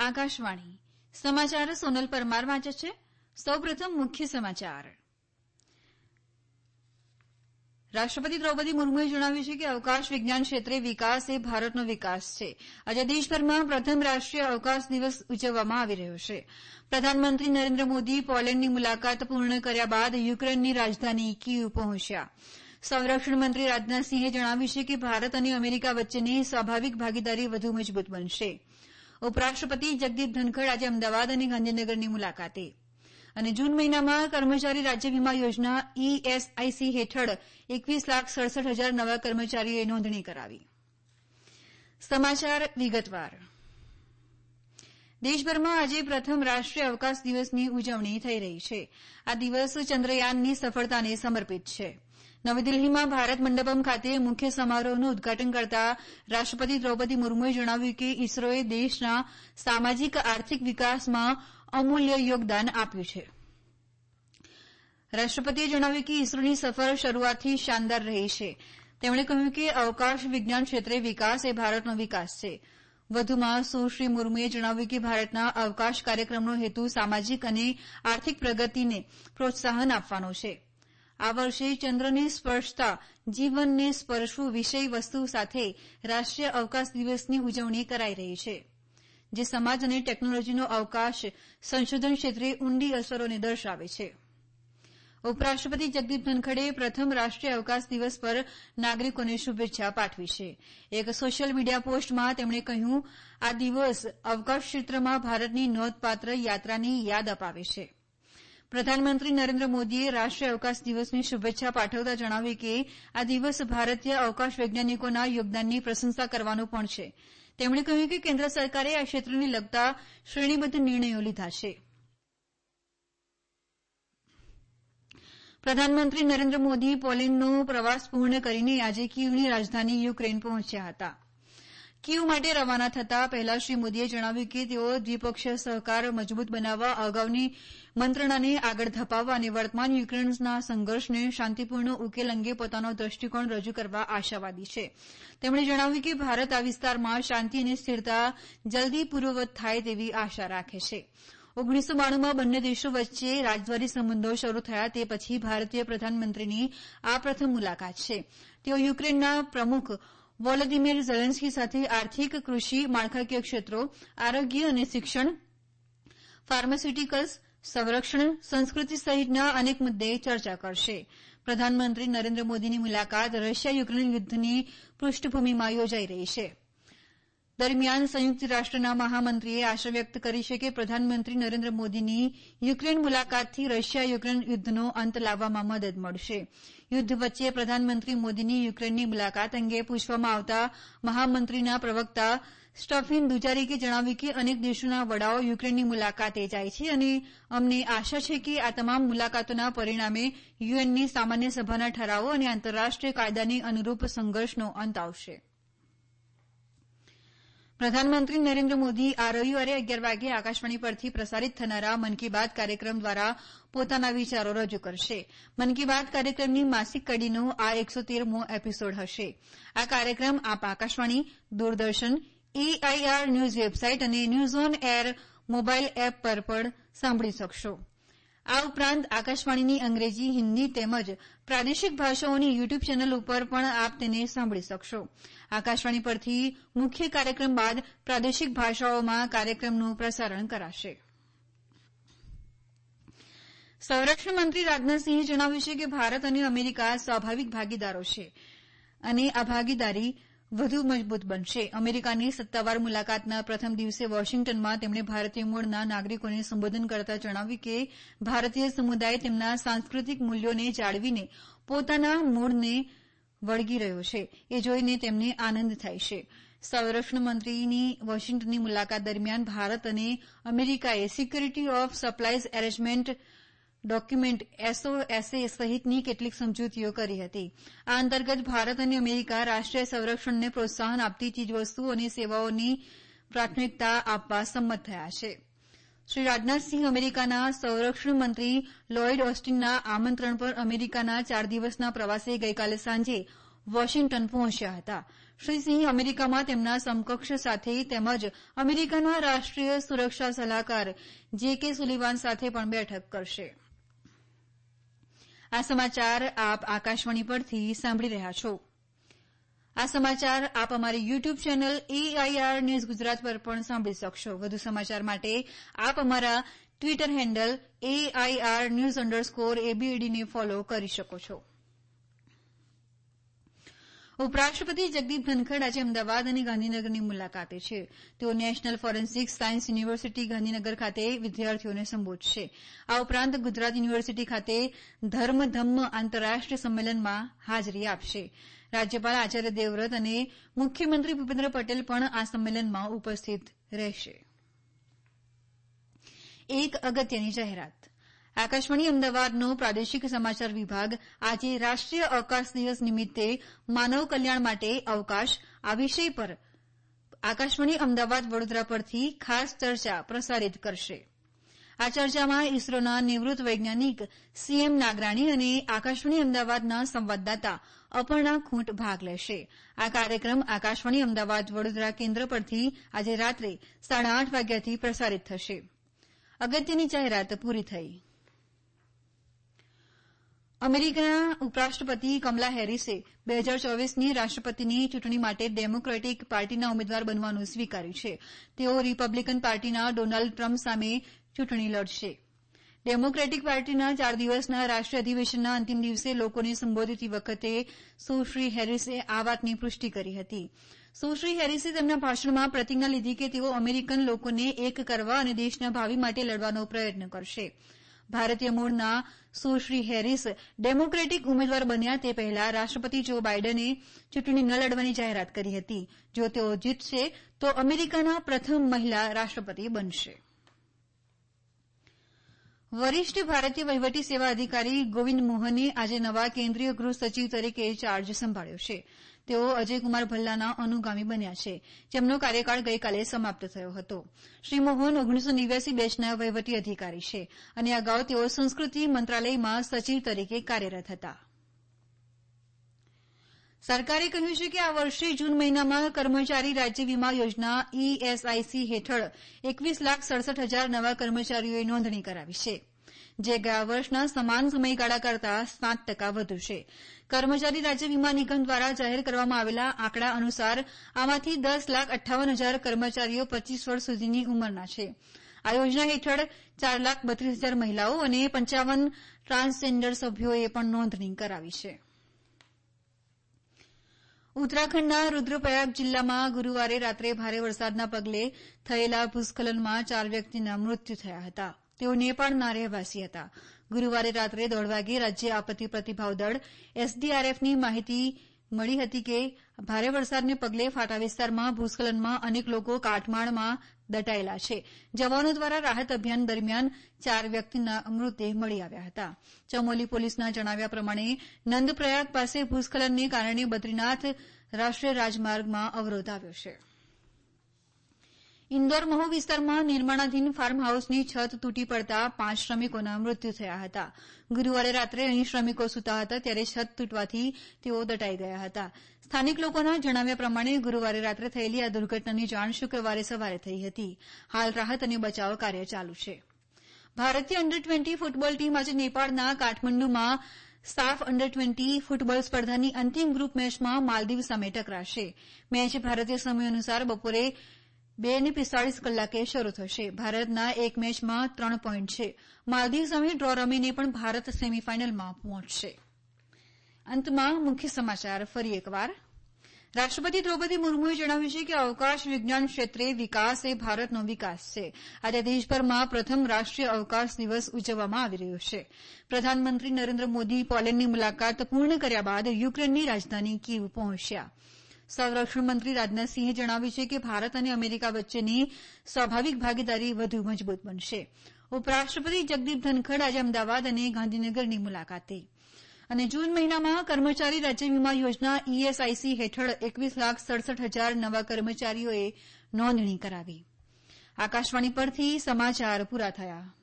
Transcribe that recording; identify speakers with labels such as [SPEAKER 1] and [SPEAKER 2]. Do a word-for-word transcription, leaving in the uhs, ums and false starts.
[SPEAKER 1] આકાશવાણી સમાચાર સોનલ પરમાર વાંચે છે. સૌપ્રથમ મુખ્ય સમાચાર. રાષ્ટ્રપતિ દ્રૌપદી મુર્મુએ જણાવ્યું છે કે અવકાશ વિજ્ઞાન ક્ષેત્રે વિકાસ એ ભારતનો વિકાસ છે. આજે દેશભરમાં પ્રથમ રાષ્ટ્રીય અવકાશ દિવસ ઉજવવામાં આવી રહ્યો છે. પ્રધાનમંત્રી નરેન્દ્ર મોદી પોલેન્ડની મુલાકાત પૂર્ણ કર્યા બાદ યુક્રેનની રાજધાની કીવ પહોંચ્યા. સંરક્ષણ મંત્રી રાજનાથસિંહે જણાવ્યું છે કે ભારત અને અમેરિકા વચ્ચેની સ્વાભાવિક ભાગીદારી વધુ મજબૂત બનશે. ઉપરાષ્ટ્રપતિ જગદીપ ધનખડ આજે અમદાવાદ અને ગાંધીનગરની મુલાકાતે. અને જૂન મહિનામાં કર્મચારી રાજ્ય વીમા યોજના ઈએસઆઈસી હેઠળ એકવીસ લાખ સડસઠ હજાર નવા કર્મચારીઓએ નોંધણી કરાવી. સમાચાર વિગતવાર. દેશભરમાં આજે પ્રથમ રાષ્ટ્રીય અવકાશ દિવસની ઉજવણી થઈ રહી છે. આ દિવસ ચંદ્રયાનની સફળતાને સમર્પિત છે. નવી દિલ્હીમાં ભારત મંડપમ ખાતે મુખ્ય સમારોહનું ઉદઘાટન કરતા રાષ્ટ્રપતિ દ્રૌપદી મુર્મુએ જણાવ્યું કે ઇસરોએ દેશના સામાજિક આર્થિક વિકાસમાં અમૂલ્ય યોગદાન આપ્યું છે. રાષ્ટ્રપતિએ જણાવ્યું કે ઇસરોની સફળ શરૂઆતથી શાનદાર રહી છે. તેમણે કહ્યું કે અવકાશ વિજ્ઞાન ક્ષેત્રે વિકાસ એ ભારતનો વિકાસ છે. વધુમાં સુશ્રી મુર્મુએ જણાવ્યું કે ભારતના અવકાશ કાર્યક્રમનો હેતુ સામાજિક અને આર્થિક પ્રગતિને પ્રોત્સાહન આપવાનો છે. આ વર્ષે ચંદ્રને સ્પર્શતા જીવનને સ્પર્શવું વિષય વસ્તુ સાથે રાષ્ટ્રીય અવકાશ દિવસની ઉજવણી કરાઈ રહી છે, જે સમાજ અને ટેકનોલોજીનો અવકાશ સંશોધન ક્ષેત્રે ઊંડી અસરોને દર્શાવે છે. ઉપરાષ્ટ્રપતિ જગદીપ ધનખડે પ્રથમ રાષ્ટ્રીય અવકાશ દિવસ પર નાગરિકોને શુભેચ્છા પાઠવી છે. એક સોશિયલ મીડિયા પોસ્ટમાં તેમણે કહ્યું, આ દિવસ અવકાશ ક્ષેત્રમાં ભારતની નોંધપાત્ર યાત્રાની યાદ અપાવે છે. પ્રધાનમંત્રી નરેન્દ્ર મોદીએ રાષ્ટ્રીય અવકાશ દિવસની શુભેચ્છા પાઠવતા જણાવ્યું કે આ દિવસ ભારતીય અવકાશ વૈજ્ઞાનિકોના યોગદાનની પ્રશંસા કરવાનો પણ છે. તેમણે કહ્યું કે કેન્દ્ર સરકારે આ ક્ષેત્રને લગતા શ્રેણીબદ્ધ નિર્ણયો લીધા છે. પ્રધાનમંત્રી નરેન્દ્ર મોદી પોલેન્ડનો પ્રવાસ પૂર્ણ કરીને આજે કીવની રાજધાની યુક્રેન પહોંચ્યા હતા. કીવ માટે રવાના થતા પહેલા શ્રી મોદીએ જણાવ્યું કે તેઓ દ્વિપક્ષીય સહકાર મજબૂત બનાવવા, અગાઉની મંત્રણાને આગળ ધપાવવા અને વર્તમાન યુક્રેનના સંઘર્ષને શાંતિપૂર્ણ ઉકેલ અંગે પોતાનો દ્રષ્ટિકોણ રજૂ કરવા આશાવાદી છે. તેમણે જણાવ્યું કે ભારત આ વિસ્તારમાં શાંતિ અને સ્થિરતા જલ્દી પૂર્વવત થાય તેવી આશા રાખે છે. ઓગણીસો બાણુંમાં બંને દેશો વચ્ચે રાજદ્વારી સંબંધો શરૂ થયા તે પછી ભારતીય પ્રધાનમંત્રીની આ પ્રથમ મુલાકાત છે. તેઓ યુક્રેનના પ્રમુખ વોલોદિમીર ઝેલેન્સ્કી સાથે આર્થિક, કૃષિ, માળખાકીય ક્ષેત્રો, આરોગ્ય અને શિક્ષણ, ફાર્માસ્યુટિકલ્સ, સંરક્ષણ, સંસ્કૃતિ સહિતના અનેક મુદ્દે ચર્ચા કરશે. પ્રધાનમંત્રી નરેન્દ્ર મોદીની મુલાકાત રશિયા યુક્રેન યુદ્ધની પૃષ્ઠભૂમિમાં યોજાઈ રહી છે. દરમિયાન સંયુક્ત રાષ્ટ્રના મહામંત્રીએ આશા વ્યક્ત કરી છે કે પ્રધાનમંત્રી નરેન્દ્ર મોદીની યુક્રેન મુલાકાતથી રશિયા યુક્રેન યુદ્ધનો અંત લાવવામાં મદદ મળશે. યુદ્ધ વચ્ચે પ્રધાનમંત્રી મોદીની યુક્રેનની મુલાકાત અંગે પૂછવામાં આવતા મહામંત્રીના પ્રવક્તા સ્ટફિન દુજારિકે જણાવ્યું કે અનેક દેશોના વડાઓ યુક્રેનની મુલાકાતે જાય છે અને અમને આશા છે કે આ તમામ મુલાકાતોના પરિણામે યુએનની સામાન્ય સભાના ઠરાવો અને આંતરરાષ્ટ્રીય કાયદાની અનુરૂપ સંઘર્ષનો અંત આવશે. પ્રધાનમંત્રી નરેન્દ્ર મોદી આ રવિવારે અગિયાર વાગે આકાશવાણી પરથી પ્રસારિત થનારા મન કી બાત કાર્યક્રમ દ્વારા પોતાના વિચારો રજૂ કરશે. મન કી બાત કાર્યક્રમની માસિક કડીનો આ એકસો તેરમો એપિસોડ હશે. આ કાર્યક્રમ આપ Akashvani, Doordarshan, AIR news website અને news on air mobile app પર પણ સાંભળી શકશો. આ ઉપરાંત આકાશવાણીની અંગ્રેજી, હિન્દી તેમજ પ્રાદેશિક ભાષાઓની યુટ્યુબ ચેનલ ઉપર પણ આપ તેને સાંભળી શકશો. આકાશવાણી પરથી મુખ્ય કાર્યક્રમ બાદ પ્રાદેશિક ભાષાઓમાં કાર્યક્રમનું પ્રસારણ કરાશે. સંરક્ષણ મંત્રી રાજનાથસિંહે જણાવ્યું છે કે ભારત અને અમેરિકા સ્વાભાવિક ભાગીદારો છે અને આ ભાગીદારી વધુ મજબૂત બનશે. અમેરિકાની સત્તાવાર મુલાકાતના પ્રથમ દિવસે વોશિંગ્ટનમાં તેમણે ભારતીય મૂળના નાગરિકોને સંબોધન કરતા જણાવ્યું કે ભારતીય સમુદાય તેમના સાંસ્કૃતિક મૂલ્યોને જાળવીને પોતાના મૂળને વળગી રહ્યો છે. એ જોઈને તેમને આનંદ થાય છે. સંરક્ષણ મંત્રીની વોશિંગ્ટનની મુલાકાત દરમિયાન ભારત અને અમેરિકાએ security of supplies arrangement document એસઓએસએ સહિતની કેટલીક સમજૂતીઓ કરી હતી. આ અંતર્ગત ભારત અને અમેરિકા રાષ્ટ્રીય સંરક્ષણને પ્રોત્સાહન આપતી ચીજવસ્તુઓ અને સેવાઓની પ્રાથમિકતા આપવા સંમત થયા છે. શ્રી રાજનાથસિંહ અમેરિકાના સંરક્ષણ મંત્રી લોઇડ ઓસ્ટિનના આમંત્રણ પર અમેરિકાના ચાર દિવસના પ્રવાસે ગઈકાલે સાંજે વોશિંગ્ટન પહોંચ્યા હતા. શ્રી સિંહ અમેરિકામાં તેમના સમકક્ષ સાથે તેમજ અમેરિકાના રાષ્ટ્રીય સુરક્ષા સલાહકાર જે કે સુલિવાન સાથે પણ બેઠક કરશે. આ સમાચાર આપ આકાશવાણી પરથી સાંભળી રહ્યા છો. આ સમાચાર આપ અમારી YouTube channel AIR news Gujarat પર પણ સાંભળી શકશો. વધુ સમાચાર માટે આપ અમારા Twitter handle AIR news underscore એબીએડીને ફોલો કરી શકો છો. ઉપરાષ્ટ્રપતિ જગદીપ ધનખડ આજે અમદાવાદ અને ગાંધીનગરની મુલાકાતે છે. તેઓ national forensic science university Gandhinagar ખાતે વિદ્યાર્થીઓને સંબોધશે. આ ઉપરાંત ગુજરાત યુનિવર્સિટી ખાતે ધર્મધમ્મ આંતરરાષ્ટ્રીય સંમેલનમાં હાજરી આપશે. રાજ્યપાલ આચાર્ય દેવવ્રત અને મુખ્યમંત્રી ભૂપેન્દ્ર પટેલ પણ આ સંમેલનમાં ઉપસ્થિત રહેશે. એક અગત્યની જાહેરાત. આકાશવાણી અમદાવાદનો પ્રાદેશિક સમાચાર વિભાગ આજે રાષ્ટ્રીય અવકાશ દિવસ નિમિત્તે માનવ કલ્યાણ માટે અવકાશ આ વિષય પર આકાશવાણી અમદાવાદ વડોદરા પરથી ખાસ ચર્ચા પ્રસારિત કરશે. આ ચર્ચામાં ઇસરોના નિવૃત્ત વૈજ્ઞાનિક સીએમ નાગરાણી અને આકાશવાણી અમદાવાદના સંવાદદાતા અપર્ણા ખૂંટ ભાગ લેશે. આ કાર્યક્રમ આકાશવાણી અમદાવાદ વડોદરા કેન્દ્ર પરથી આજે રાત્રે સાડા આઠ વાગ્યાથી પ્રસારિત થશે. અગત્યની જાહેરાત પૂરી થઈ. અમેરિકાના ઉપરાષ્ટ્રપતિ કમલા હેરિસે બે હજાર ચોવીસની રાષ્ટ્રપતિની ચૂંટણી માટે ડેમોક્રેટિક પાર્ટીના ઉમેદવાર બનવાનું સ્વીકાર્યું છે. તેઓ રિપબ્લિકન પાર્ટીના ડોનાલ્ડ ટ્રમ્પ સામે ચૂંટણી લડશે. ડેમોક્રેટિક પાર્ટીના ચાર દિવસના રાષ્ટ્રીય અધિવેશનના અંતિમ દિવસે લોકોને સંબોધતી વખતે સુશ્રી હેરિસે આ વાતની પુષ્ટિ કરી હતી. સુશ્રી હેરિસે તેમના ભાષણમાં પ્રતિજ્ઞા લીધી કે તેઓ અમેરિકન લોકોને એક કરવા અને દેશના ભાવિ માટે લડવાનો પ્રયત્ન કરશે. ભારતીય મૂળના સુશ્રી હેરિસ ડેમોક્રેટિક ઉમેદવાર બન્યા તે પહેલા રાષ્ટ્રપતિ જો બાઇડને ચૂંટણી ન લડવાની જાહેરાત કરી હતી. જો તેઓ જીતશે તો અમેરિકાના પ્રથમ મહિલા રાષ્ટ્રપતિ બનશે. વરિષ્ઠ ભારતીય વહીવટી સેવા અધિકારી ગોવિંદ મોહને આજે નવા કેન્દ્રીય ગૃહ સચિવ તરીકે ચાર્જ સંભાળ્યો છે. તેઓ અજયકુમાર ભલ્લાના અનુગામી બન્યા છે, જેમનો કાર્યકાળ ગઈકાલે સમાપ્ત થયો હતો. શ્રી મોહન ઓગણીસો નેવ્યાસી બેચના વહીવટી અધિકારી છે અને અગાઉ તેઓ સંસ્કૃતિ મંત્રાલયમાં સચિવ તરીકે કાર્યરત હતા. સરકારે કહ્યું છે કે આ વર્ષે જૂન મહિનામાં કર્મચારી રાજ્ય વીમા યોજના ઈએસઆઈસી હેઠળ એકવીસ લાખ સડસઠ હજાર નવા કર્મચારીઓએ નોંધણી કરાવી છે, જે ગયા વર્ષના સમાન સમયગાળા કરતાં સાત ટકા વધુ છે. કર્મચારી રાજ્ય વીમા નિગમ દ્વારા જાહેર કરવામાં આવેલા આંકડા અનુસાર આમાંથી દસ લાખ અઠ્ઠાવન હજાર કર્મચારીઓ પચીસ વર્ષ સુધીની ઉંમરના છે. આ યોજના હેઠળ ચાર લાખ બત્રીસ હજાર મહિલાઓ અને પંચાવન ટ્રાન્સજેન્ડર સભ્યોએ પણ નોંધણી કરાવી છે. ઉત્તરાખંડના રૂદ્રપ્રયાગ જિલ્લામાં ગુરૂવારે રાત્રે ભારે વરસાદના પગલે થયેલા ભૂસ્ખલનમાં ચાર વ્યક્તિના મૃત્યુ થયા હતા. તેઓ નેપાળના રહેવાસી હતા. ગુરૂવારે રાત્રે દોઢ વાગે રાજ્ય આપત્તિ પ્રતિભાવ દળ એસડીઆરએફની માહિતી મળી હતી કે ભારે વરસાદને પગલે ફાટા વિસ્તારમાં ભૂસ્ખલનમાં અનેક લોકો કાટમાળમાં દટાયેલા છે. જવાનો દ્વારા રાહત અભિયાન દરમિયાન ચાર વ્યક્તિના મૃતદેહ મળી આવ્યા હતા. ચમોલી પોલીસના જણાવ્યા પ્રમાણે નંદપ્રયાગ પાસે ભૂસ્ખલનને કારણે બદ્રીનાથ રાષ્ટ્રીય રાજમાર્ગમાં અવરોધ આવ્યો છે. ઇન્દોર મહુ વિસ્તારમાં નિર્માણાધીન ફાર્મ હાઉસની છત તૂટી પડતા પાંચ શ્રમિકોના મૃત્યુ થયા હતા. ગુરૂવારે રાત્રે અહીં શ્રમિકો સૂતા હતા ત્યારે છત તૂટવાથી તેઓ દટાઈ ગયા હતા. સ્થાનિક લોકોના જણાવ્યા પ્રમાણે ગુરૂવારે રાત્રે થયેલી આ દુર્ઘટનાની જાણ શુક્રવારે સવારે થઈ હતી. હાલ રાહત અને બચાવ કાર્ય ચાલુ છે. ભારતીય અંડર ટ્વેન્ટી ફૂટબોલ ટીમ આજે નેપાળના કાઠમંડુમાં સાફ અંડર ટ્વેન્ટી ફૂટબોલ સ્પર્ધાની અંતિમ ગ્રુપ મેચમાં માલદીવ સામે ટકરાશે. મેચ ભારતીય સમય અનુસાર બપોરે બે ને પિસ્તાળીસ કલાકે શરૂ થશે. ભારતના એક મેચમાં ત્રણ પોઈન્ટ છે. માલદીવ સામે ડ્રો રમીને પણ ભારત સેમીફાઇનલમાં પહોંચશે. અંતમાં મુખ્ય સમાચાર ફરી એકવાર. રાષ્ટ્રપતિ દ્રૌપદી મુર્મુએ જણાવ્યું છે કે અવકાશ વિજ્ઞાન ક્ષેત્રે વિકાસ એ ભારતનો વિકાસ છે. આજે દેશભરમાં પ્રથમ રાષ્ટ્રીય અવકાશ દિવસ ઉજવવામાં આવી રહ્યો છે. પ્રધાનમંત્રી નરેન્દ્ર મોદી પોલેન્ડની મુલાકાત પૂર્ણ કર્યા બાદ યુક્રેનની રાજધાની કીવ પહોંચ્યા. સંરક્ષણ મંત્રી રાજનાથસિંહે જણાવ્યું છે કે ભારત અને અમેરિકા વચ્ચેની સ્વાભાવિક ભાગીદારી વધુ મજબૂત બનશે. ઉપરાષ્ટ્રપતિ જગદીપ ધનખડ આજે અમદાવાદ અને ગાંધીનગરની મુલાકાતે. અને જૂન મહિનામાં કર્મચારી રાજ્ય વીમા યોજના ઈએસઆઈસી હેઠળ એકવીસ લાખ સડસઠ હજાર નવા કર્મચારીઓએ નોંધણી કરાવી. આકાશવાણી પરથી સમાચાર પૂરા થયા.